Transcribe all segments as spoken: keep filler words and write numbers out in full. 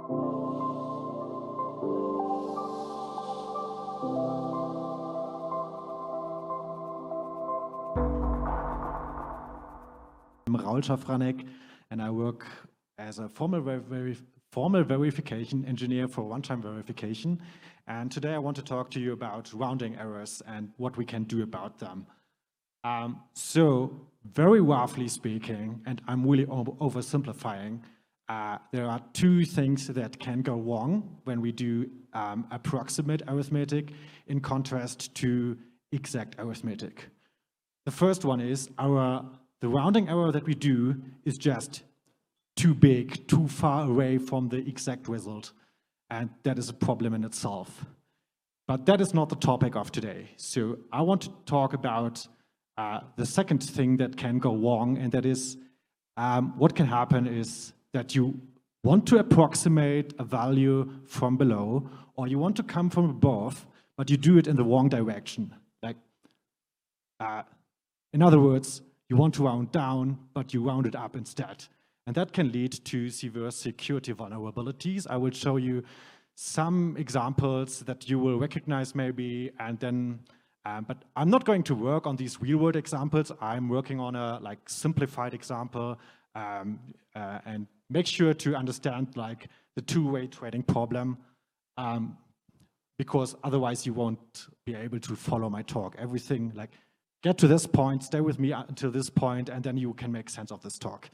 I'm Raul Szafranek, and I work as a formal, ver ver formal verification engineer for runtime verification. And today I want to talk to you about rounding errors and what we can do about them. Um, so, very roughly speaking, and I'm really over oversimplifying, uh, there are two things that can go wrong when we do um, approximate arithmetic in contrast to exact arithmetic. The first one is our the rounding error that we do is just too big, too far away from the exact result, and that is a problem in itself. But that is not the topic of today. So I want to talk about uh, the second thing that can go wrong, and that is um, what can happen is that you want to approximate a value from below, or you want to come from above, but you do it in the wrong direction. Like, uh, in other words, you want to round down, but you round it up instead. And that can lead to severe security vulnerabilities. I will show you some examples that you will recognize maybe, and then, um, but I'm not going to work on these real-world examples. I'm working on a like simplified example, um, uh, and make sure to understand like the two-way trading problem, um, because otherwise you won't be able to follow my talk. Everything like, get to this point, stay with me until this point, and then you can make sense of this talk.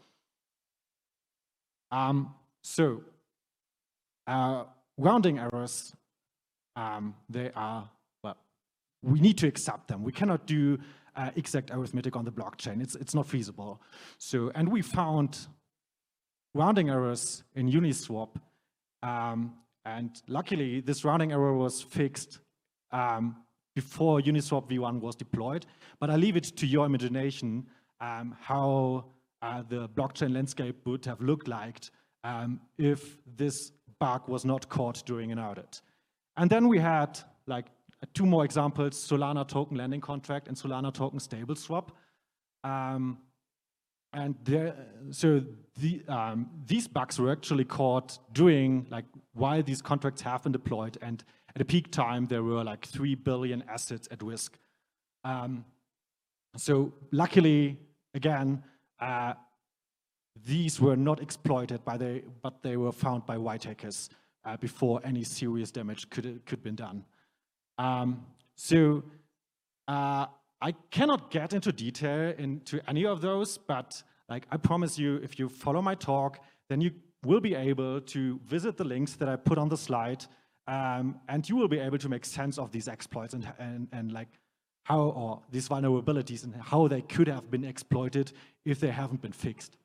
Um, so, uh, rounding errors, um, they are, well, we need to accept them. We cannot do uh, exact arithmetic on the blockchain. It's, it's not feasible. So, and we found rounding errors in Uniswap, um, and luckily this rounding error was fixed um, before Uniswap v one was deployed, but I leave it to your imagination um, how uh, the blockchain landscape would have looked like um, if this bug was not caught during an audit. And then we had like two more examples, Solana token lending contract and Solana token stable swap. Um, and there, so the, um, these bugs were actually caught during, like, while these contracts have been deployed, and at a peak time, there were like three billion assets at risk. Um, so luckily, again, uh, these were not exploited by the, but they were found by white hackers uh, before any serious damage could could been done. Um, so uh, I cannot get into detail into any of those, but like I promise you, if you follow my talk, then you will be able to visit the links that I put on the slide. Um, and you will be able to make sense of these exploits and, and, and like how, or these vulnerabilities and how they could have been exploited if they haven't been fixed.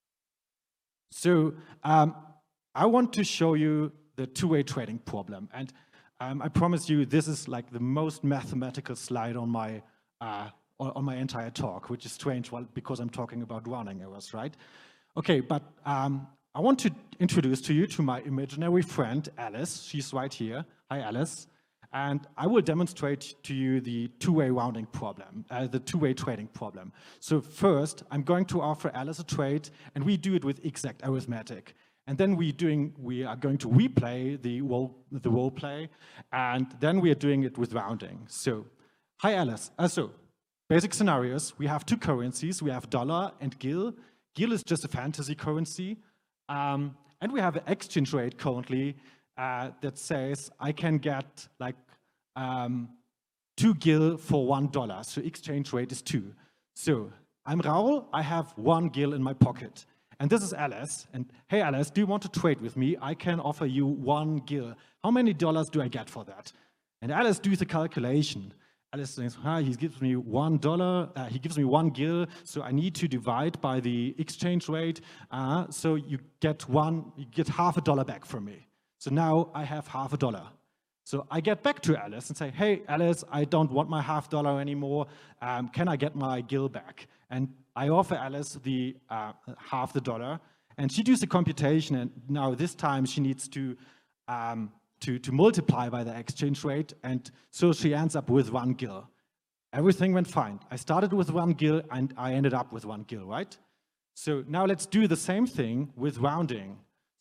So um, I want to show you the two-way trading problem. And um, I promise you this is like the most mathematical slide on my, uh, on my entire talk, which is strange well, because I'm talking about rounding errors, right? Okay, but um, I want to introduce to you to my imaginary friend, Alice. She's right here. Hi, Alice. And I will demonstrate to you the two-way rounding problem, uh, the two-way trading problem. So first, I'm going to offer Alice a trade, and we do it with exact arithmetic. And then we, doing, we are going to replay the role, the role play, and then we are doing it with rounding. So, hi, Alice. Uh, so, basic scenarios. We have two currencies. We have dollar and gil. Gil is just a fantasy currency. Um, and we have an exchange rate currently uh, that says I can get like um, two gil for one dollar. So exchange rate is two. So I'm Raul. I have one gil in my pocket. And this is Alice. And hey, Alice, do you want to trade with me? I can offer you one gil. How many dollars do I get for that? And Alice does the calculation. Alice says, ah, he gives me one dollar, uh, he gives me one gil, so I need to divide by the exchange rate, uh, so you get one, you get half a dollar back from me. So now I have half a dollar. So I get back to Alice and say, hey, Alice, I don't want my half dollar anymore, um, can I get my gil back? And I offer Alice the uh, half the dollar, and she does the computation, and now this time she needs to um, To, to multiply by the exchange rate, and so she ends up with one gil. Everything went fine. I started with one gil, and I ended up with one gil, right? So now let's do the same thing with rounding.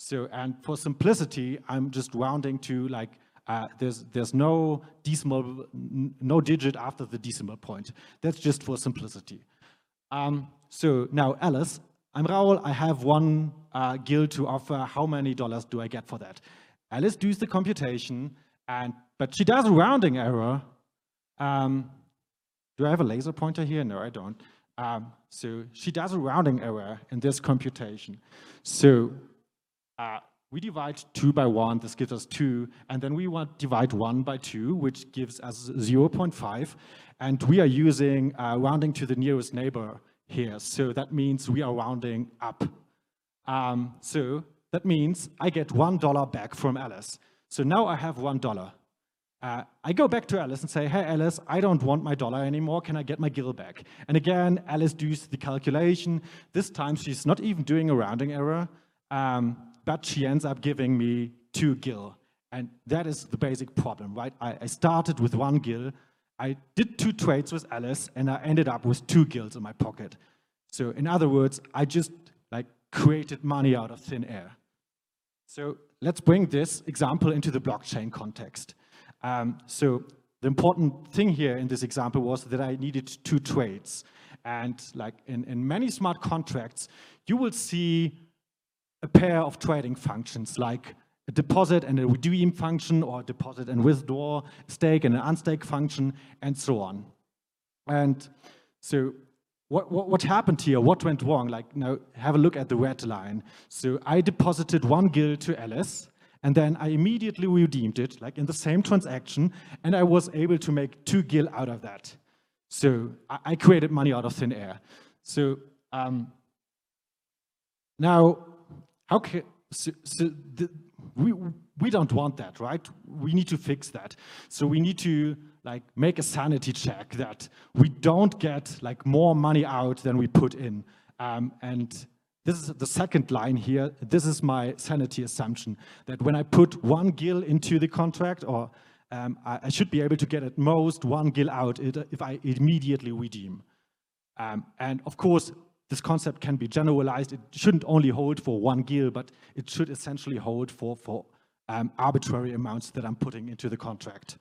So, and for simplicity, I'm just rounding to like, uh, there's, there's no decimal, no digit after the decimal point. That's just for simplicity. Um, so now Alice, I'm Raul, I have one uh, gil to offer. How many dollars do I get for that? Alice does the computation, and but she does a rounding error. Um, do I have a laser pointer here? No, I don't. Um, so she does a rounding error in this computation. So uh, we divide two by one, this gives us two, and then we want to divide one by two, which gives us zero point five, and we are using uh, rounding to the nearest neighbor here, so that means we are rounding up. Um, so that means I get one dollar back from Alice. So now I have one dollar. Uh, I go back to Alice and say, hey Alice, I don't want my dollar anymore, can I get my gil back? And again, Alice does the calculation. This time she's not even doing a rounding error, um, but she ends up giving me two gil. And that is the basic problem, right? I, I started with one gil, I did two trades with Alice, and I ended up with two gils in my pocket. So in other words, I just like created money out of thin air. So let's bring this example into the blockchain context. Um, so the important thing here in this example was that I needed two trades. And like in, in many smart contracts, you will see a pair of trading functions like a deposit and a redeem function, or a deposit and withdraw, stake and an unstake function, and so on. And so what, what, what happened here? What went wrong? Like now have a look at the red line. So I deposited one gil to Alice, and then I immediately redeemed it, like in the same transaction, and I was able to make two gil out of that. So I, I created money out of thin air. So um, now, how can, so, so the, we, we don't want that, right? We need to fix that. So we need to like make a sanity check that we don't get like more money out than we put in. Um, and this is the second line here. This is my sanity assumption, that when I put one gil into the contract, or um, I, I should be able to get at most one gil out if I immediately redeem. Um, and of course, this concept can be generalized. It shouldn't only hold for one gil, but it should essentially hold for, for um, arbitrary amounts that I'm putting into the contract.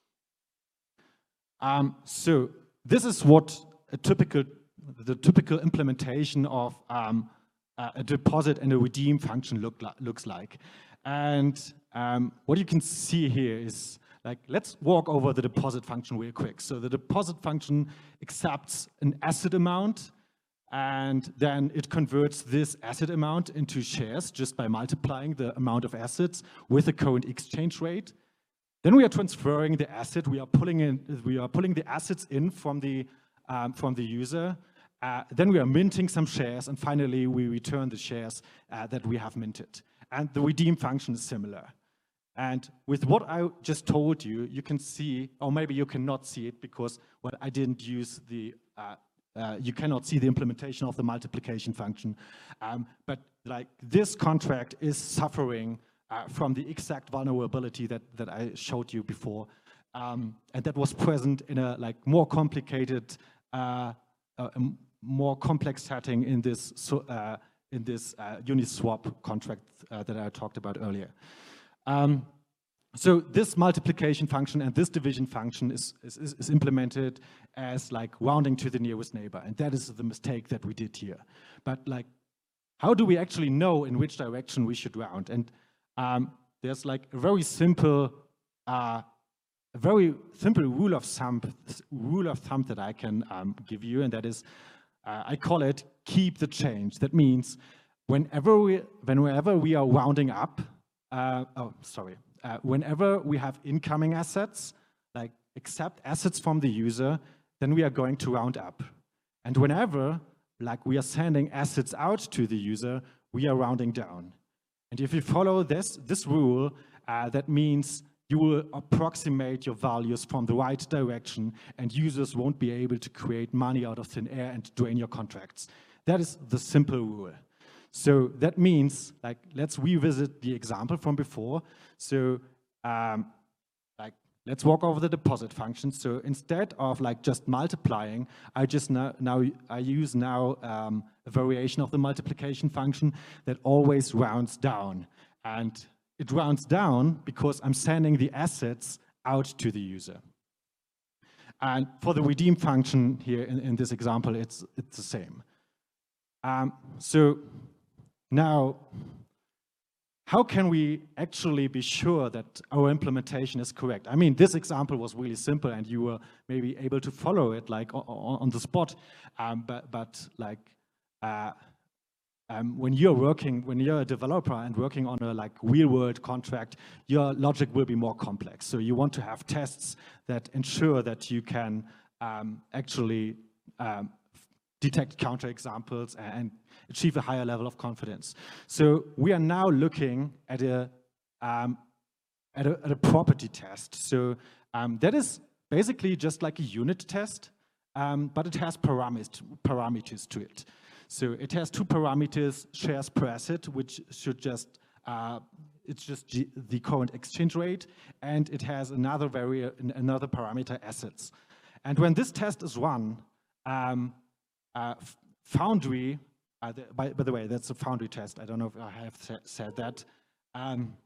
Um, so this is what a typical, the typical implementation of um, uh, a deposit and a redeem function look li looks like. And um, what you can see here is, like, let's walk over the deposit function real quick. So the deposit function accepts an asset amount, and then it converts this asset amount into shares just by multiplying the amount of assets with the current exchange rate. Then we are transferring the asset. We are pulling in. We are pulling the assets in from the um, from the user. Uh, then we are minting some shares, and finally we return the shares uh, that we have minted. And the redeem function is similar. And with what I just told you, you can see, or maybe you cannot see it because well, I didn't use the. Uh, Uh, you cannot see the implementation of the multiplication function. Um, but like this contract is suffering uh, from the exact vulnerability that, that I showed you before. Um, and that was present in a like more complicated, uh, uh, more complex setting in this, so, uh, in this uh, Uniswap contract uh, that I talked about earlier. Um, So this multiplication function and this division function is, is, is implemented as like rounding to the nearest neighbor. And that is the mistake that we did here. But like, how do we actually know in which direction we should round? And um, there's like a very simple, uh, a very simple rule of thumb, rule of thumb that I can um, give you, and that is, uh, I call it keep the change. That means whenever we, whenever we are rounding up, uh, oh, sorry. Uh, whenever we have incoming assets, like accept assets from the user, then we are going to round up. And whenever like we are sending assets out to the user, we are rounding down. And if you follow this, this rule, uh, that means you will approximate your values from the right direction, and users won't be able to create money out of thin air and drain your contracts. That is the simple rule. So that means, like, let's revisit the example from before. So, um, like, let's walk over the deposit function. So instead of like just multiplying, I just now, now I use now um, a variation of the multiplication function that always rounds down. And it rounds down because I'm sending the assets out to the user. And for the redeem function here in, in this example, it's, it's the same. Um, so now, how can we actually be sure that our implementation is correct? I mean, this example was really simple and you were maybe able to follow it like on, on the spot, um, but, but like, uh, Um, when you're working, when you're a developer and working on a like real-world contract, your logic will be more complex. So you want to have tests that ensure that you can um, actually um, detect counterexamples and achieve a higher level of confidence. So we are now looking at a um, at a, at a property test. So um, that is basically just like a unit test, um, but it has parameters parameters to it. So it has two parameters, shares per asset, which should just, uh, it's just G the current exchange rate, and it has another vari another parameter, assets. And when this test is run, um, uh, Foundry, uh, the, by, by the way, that's a Foundry test. I don't know if I have sa said that. Um,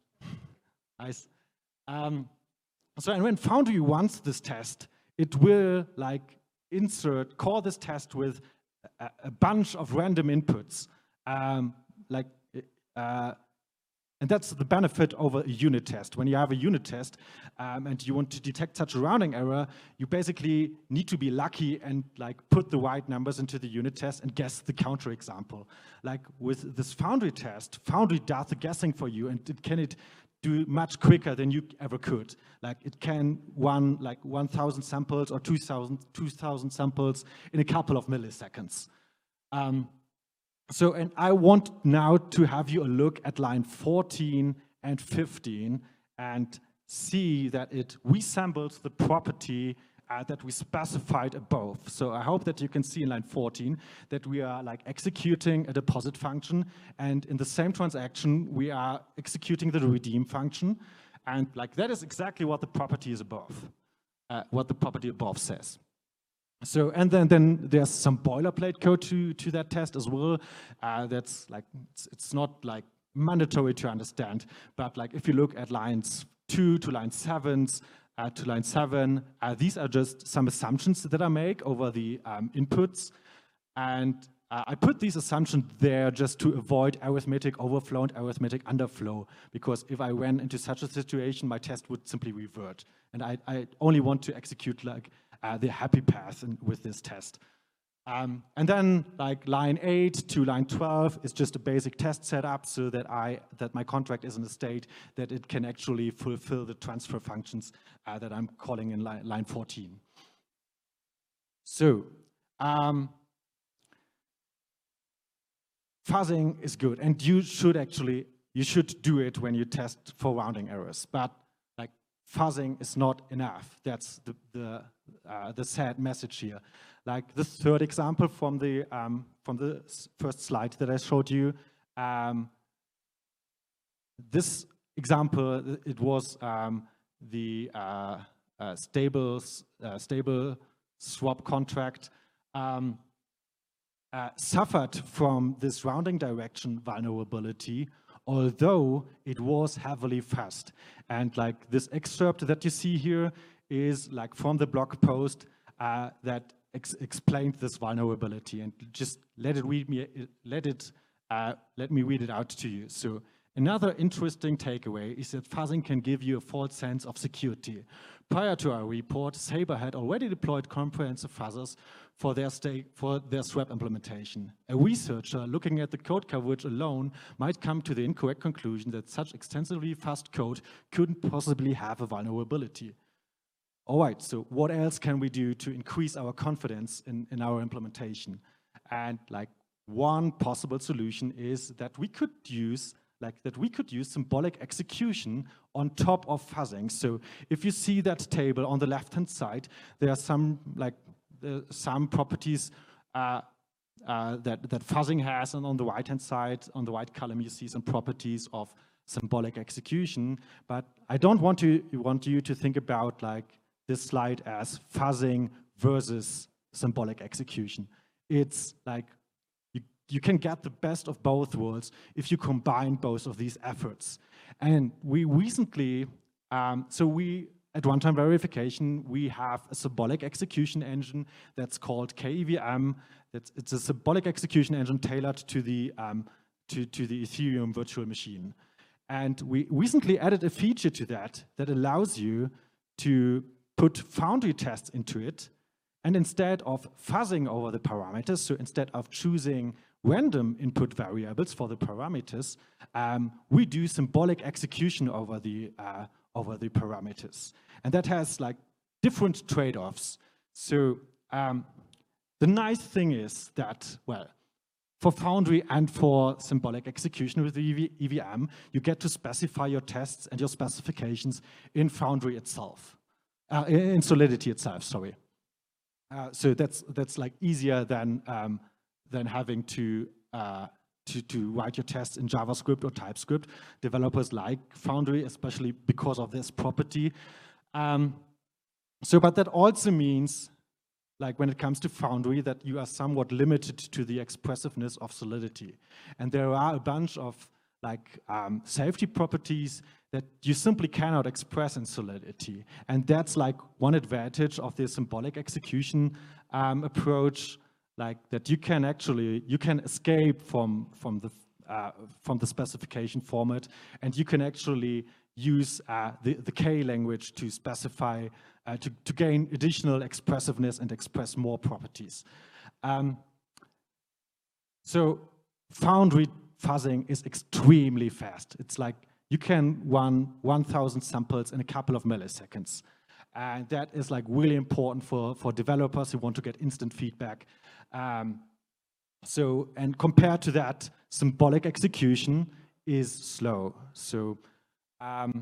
nice. Um, so and when Foundry runs this test, it will like insert, call this test with a, a bunch of random inputs, um, like, uh, and that's the benefit over a unit test. When you have a unit test um, and you want to detect such a rounding error, you basically need to be lucky and like put the right numbers into the unit test and guess the counterexample. Like with this Foundry test, Foundry does the guessing for you, and it can it do much quicker than you ever could. Like it can run like one thousand samples or two thousand samples in a couple of milliseconds. Um, So, and I want now to have you a look at line fourteen and fifteen and see that it resembles the property uh, that we specified above. So I hope that you can see in line fourteen that we are like executing a deposit function, and in the same transaction, we are executing the redeem function. And like that is exactly what the property is above, uh, what the property above says. So, and then, then there's some boilerplate code to, to that test as well. Uh, that's like, it's, it's not like mandatory to understand, but like if you look at lines two to line sevens, uh, to line seven, uh, these are just some assumptions that I make over the um, inputs. And uh, I put these assumptions there just to avoid arithmetic overflow and arithmetic underflow, because if I ran into such a situation, my test would simply revert. And I, I only want to execute like Uh, the happy path in, with this test. Um, and then like line eight to line twelve is just a basic test setup so that I that my contract is in a state that it can actually fulfill the transfer functions uh, that I'm calling in line, line fourteen. So um, fuzzing is good, and you should actually you should do it when you test for rounding errors, but like fuzzing is not enough. That's the the Uh, the sad message here. Like the third example from the um, from the first slide that I showed you, um, this example, it was um, the uh, uh, stable uh, stable swap contract um, uh, suffered from this rounding direction vulnerability, although it was heavily fuzzed. And like this excerpt that you see here is like from the blog post uh, that ex explained this vulnerability, and just let it read me let it uh, let me read it out to you. So another interesting takeaway is that fuzzing can give you a false sense of security. Prior to our report, Sabre had already deployed comprehensive fuzzers for their stake for their swap implementation. A researcher looking at the code coverage alone might come to the incorrect conclusion that such extensively fuzzed code couldn't possibly have a vulnerability. All right, so what else can we do to increase our confidence in, in our implementation? And like one possible solution is that we could use like that we could use symbolic execution on top of fuzzing. So if you see that table on the left-hand side, there are some like uh, some properties uh, uh, that that fuzzing has, and on the right-hand side, on the right column, you see some properties of symbolic execution. But I don't want to want you to think about like this slide as fuzzing versus symbolic execution. It's like you, you can get the best of both worlds if you combine both of these efforts. And we recently, um, so we, at runtime verification, we have a symbolic execution engine that's called K E V M. That's, it's a symbolic execution engine tailored to the, um, to, to the Ethereum virtual machine. And we recently added a feature to that that allows you to put Foundry tests into it. And instead of fuzzing over the parameters, so instead of choosing random input variables for the parameters, um, we do symbolic execution over the, uh, over the parameters. And that has like different trade-offs. So um, the nice thing is that, well, for Foundry and for symbolic execution with the E V M, you get to specify your tests and your specifications in Foundry itself, uh, in Solidity itself, sorry. Uh, so that's that's like easier than um, than having to, uh, to to write your tests in JavaScript or TypeScript. Developers like Foundry, especially because of this property. Um, so, but that also means, like when it comes to Foundry, that you are somewhat limited to the expressiveness of Solidity, and there are a bunch of like um, safety properties that you simply cannot express in Solidity. And that's like one advantage of the symbolic execution um, approach, like that you can actually, you can escape from, from, the, uh, from the specification format, and you can actually use uh, the, the K language to specify, uh, to, to gain additional expressiveness and express more properties. Um, so Foundry fuzzing is extremely fast. It's like you can run one thousand samples in a couple of milliseconds. And that is like really important for, for developers who want to get instant feedback. Um, so, and compared to that, symbolic execution is slow. So, um,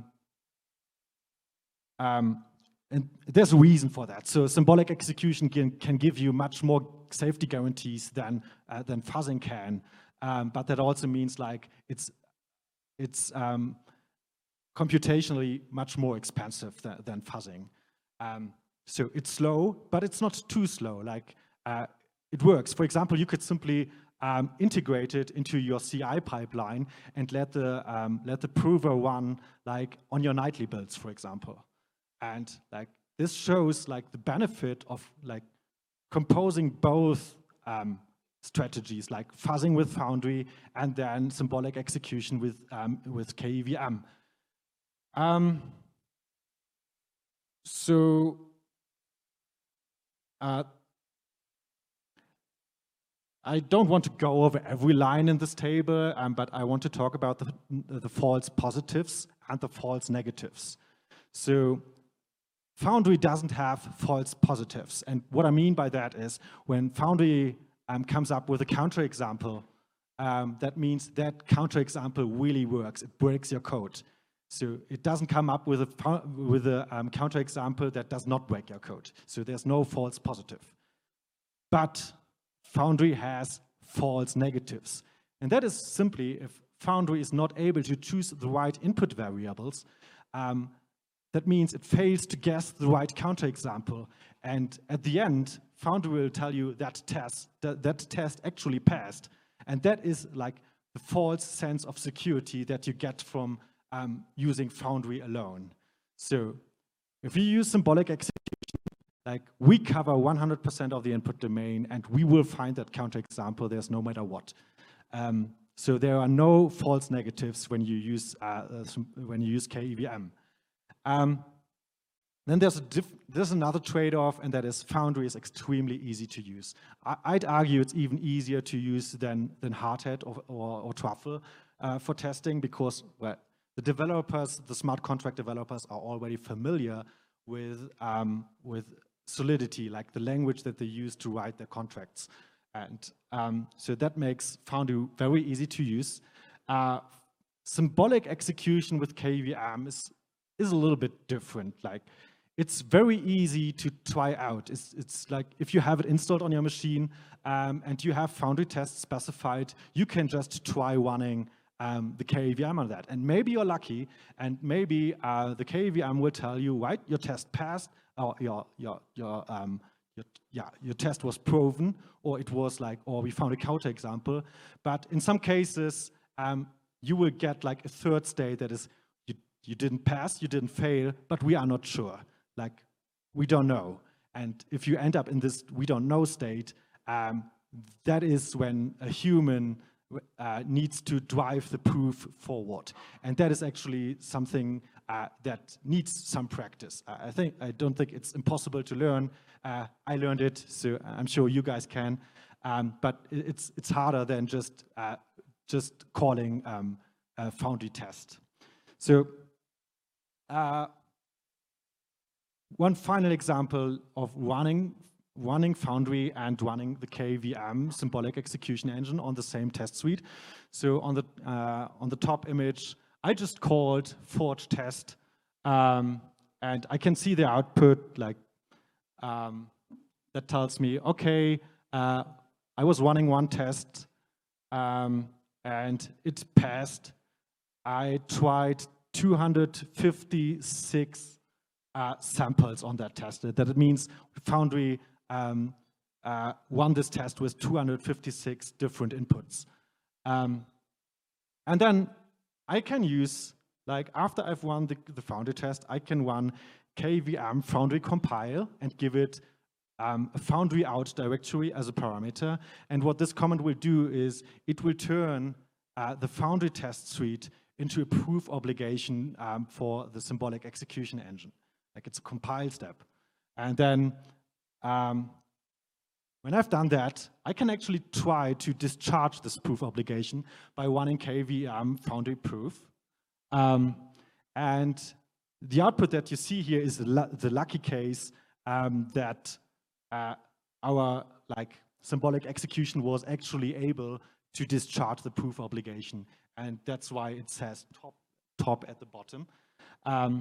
um, and there's a reason for that. So symbolic execution can, can give you much more safety guarantees than, uh, than fuzzing can. Um, but that also means like it's it's um, computationally much more expensive than, than fuzzing. Um, so it's slow, but it's not too slow. Like uh, it works. For example, you could simply um, integrate it into your C I pipeline and let the um, let the prover run like on your nightly builds, for example. And like this shows like the benefit of like composing both um, strategies, like fuzzing with Foundry and then symbolic execution with um, with K E V M. Um, so uh, I don't want to go over every line in this table, um, but I want to talk about the, the false positives and the false negatives. So Foundry doesn't have false positives. And what I mean by that is when Foundry um, comes up with a counterexample, um, that means that counterexample really works. It breaks your code. So it doesn't come up with a, with a um, counterexample that does not break your code. So there's no false positive. But Foundry has false negatives. And that is simply if Foundry is not able to choose the right input variables, um, that means it fails to guess the right counterexample. And at the end, Foundry will tell you that test, that, that test actually passed. And that is like the false sense of security that you get from um, using Foundry alone. So if you use symbolic execution, like we cover one hundred percent of the input domain and we will find that counterexample, there's no matter what. Um, so there are no false negatives when you use, uh, when you use K E V M. Um, then there's, a diff there's another trade-off, and that is Foundry is extremely easy to use. I I'd argue it's even easier to use than, than Hardhat or, or, or Truffle uh, for testing because, well, the developers, the smart contract developers are already familiar with, um, with Solidity, like the language that they use to write their contracts. And um, so that makes Foundry very easy to use. Uh, symbolic execution with K E V M is is a little bit different. Like, it's very easy to try out. It's, it's like if you have it installed on your machine um, and you have Foundry tests specified, you can just try running um, the K E V M on that. And maybe you're lucky, and maybe uh, the K E V M will tell you, right, your test passed, or your your your um, your, yeah, your test was proven, or it was like, or we found a counterexample. But in some cases, um, you will get like a third state that is, you, you didn't pass, you didn't fail, but we are not sure. Like, we don't know. And if you end up in this we don't know state, um, that is when a human uh, needs to drive the proof forward. And that is actually something uh, that needs some practice. Uh, I think, I don't think it's impossible to learn. Uh, I learned it, so I'm sure you guys can. Um, but it's, it's harder than just, uh, just calling um, a Foundry test. So, uh, one final example of running, running Foundry and running the K V M, Symbolic Execution Engine, on the same test suite. So on the, uh, on the top image, I just called Forge test, um, and I can see the output like um, that tells me, okay, uh, I was running one test um, and it passed. I tried two hundred fifty-six uh, samples on that test. That means Foundry um, uh, won this test with two hundred fifty-six different inputs. Um, and then I can use, like after I've run the, the Foundry test, I can run K V M Foundry compile and give it um, a Foundry out directory as a parameter. And what this command will do is it will turn uh, the Foundry test suite into a proof obligation um, for the Symbolic Execution Engine. Like it's a compile step. And then um, when I've done that, I can actually try to discharge this proof obligation by running K V M Foundry proof. Um, and the output that you see here is the, the lucky case um, that uh, our like symbolic execution was actually able to discharge the proof obligation. And that's why it says top, top at the bottom. Um,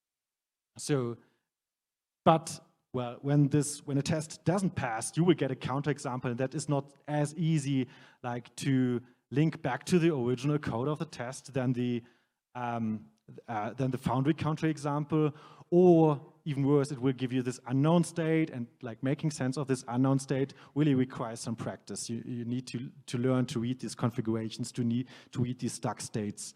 so, but well, when this, when a test doesn't pass, you will get a counterexample, and that is not as easy like to link back to the original code of the test than the um, uh, than the Foundry counterexample, or even worse, it will give you this unknown state, and like making sense of this unknown state really requires some practice. You, you need to, to learn to read these configurations, to need to read these stuck states.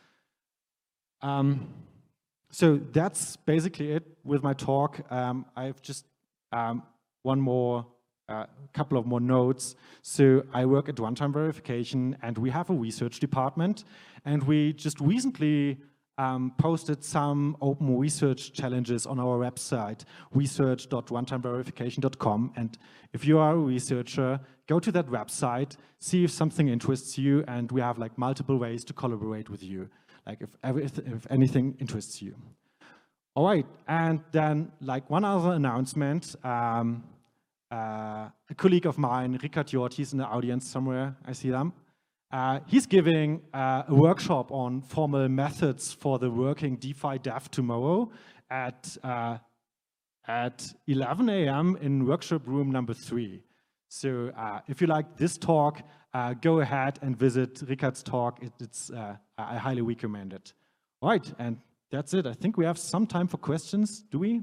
Um, so that's basically it with my talk. Um, I've just um, one more, a uh, couple of more notes. So I work at Runtime Verification, and we have a research department, and we just recently Um, posted some open research challenges on our website, research dot runtime verification dot com. And if you are a researcher, go to that website, see if something interests you, and we have like multiple ways to collaborate with you, like if, if anything interests you. All right, and then like one other announcement, um, uh, a colleague of mine, Ricard Jort, he's in the audience somewhere, I see them. Uh, he's giving uh, a workshop on formal methods for the working DeFi dev tomorrow at, uh, at eleven A M in workshop room number three. So uh, if you like this talk, uh, go ahead and visit Ricard's talk. It, it's, uh, I highly recommend it. All right, and that's it. I think we have some time for questions. Do we?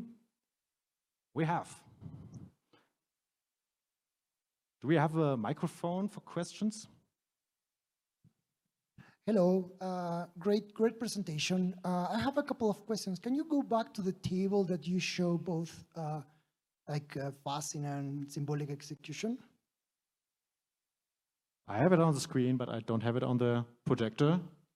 We have. Do we have a microphone for questions? Hello, uh, great, great presentation. Uh, I have a couple of questions. Can you go back to the table that you show both uh, like uh, fuzzing and symbolic execution? I have it on the screen, but I don't have it on the projector.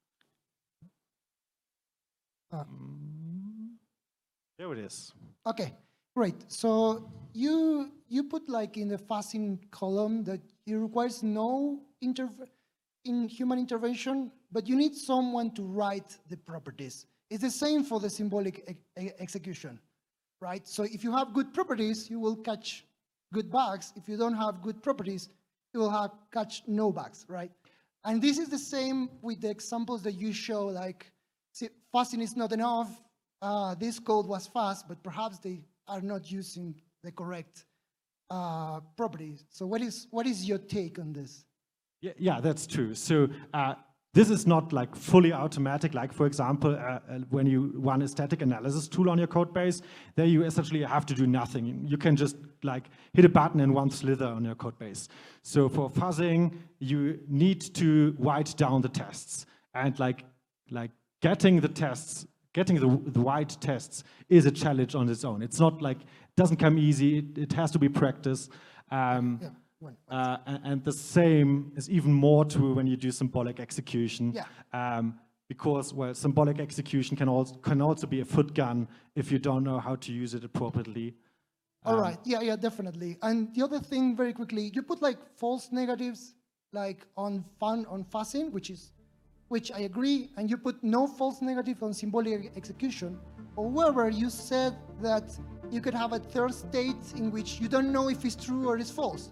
Uh, there it is. Okay, great. So you you put like in the fuzzing column that it requires no intervention in human intervention, but you need someone to write the properties. It's the same for the symbolic e execution, right? So if you have good properties, you will catch good bugs. If you don't have good properties, you will have catch no bugs, right? And this is the same with the examples that you show, like see, fuzzing is not enough. Uh, this code was fast, but perhaps they are not using the correct uh, properties. So what is, what is your take on this? Yeah, yeah, that's true. So uh, this is not like fully automatic. Like for example, uh, uh, when you run a static analysis tool on your code base, there you essentially have to do nothing. You can just like hit a button and one slither on your code base. So for fuzzing, you need to write down the tests, and like like getting the tests, getting the, the right tests is a challenge on its own. It's not like it doesn't come easy. It, it has to be practice. Um, Yeah. One. Uh, and, and the same is even more true when you do symbolic execution. Yeah. Um, because, well, symbolic execution can also, can also be a foot gun if you don't know how to use it appropriately. All right, yeah, yeah, definitely. And the other thing, very quickly, you put like false negatives, like on fun on fuzzing, which is, which I agree, and you put no false negative on symbolic execution. However, you said that you could have a third state in which you don't know if it's true or it's false.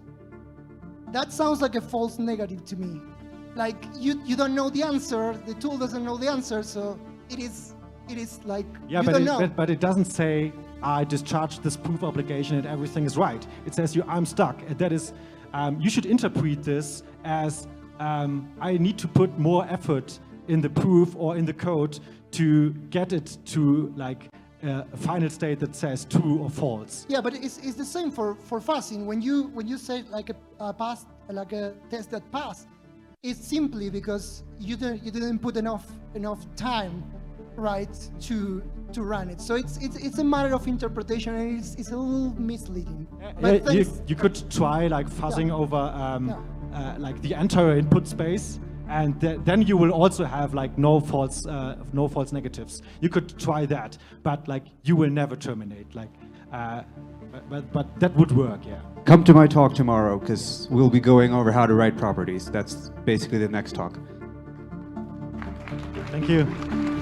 That sounds like a false negative to me. Like you, you don't know the answer, the tool doesn't know the answer, so it is, it is like Yeah, you but don't it, know. but, but it doesn't say I discharged this proof obligation and everything is right. It says you I'm stuck. And that is, um, you should interpret this as um, I need to put more effort in the proof or in the code to get it to like uh, a final state that says true or false. Yeah, but it's, it's the same for, for fuzzing. When you when you say like a, a pass, like a test that passed, it's simply because you didn't you didn't put enough enough time, right, to to run it. So it's it's it's a matter of interpretation, and it's it's a little misleading. But Yeah, you, thanks- you could try like fuzzing Yeah. over um, Yeah. uh, like the entire input space, and th then you will also have like no false uh, no false negatives. You could try that, but like you will never terminate. Like, uh, but, but but that would work, yeah. Come to my talk tomorrow, because we'll be going over how to write properties. That's basically the next talk. Thank you.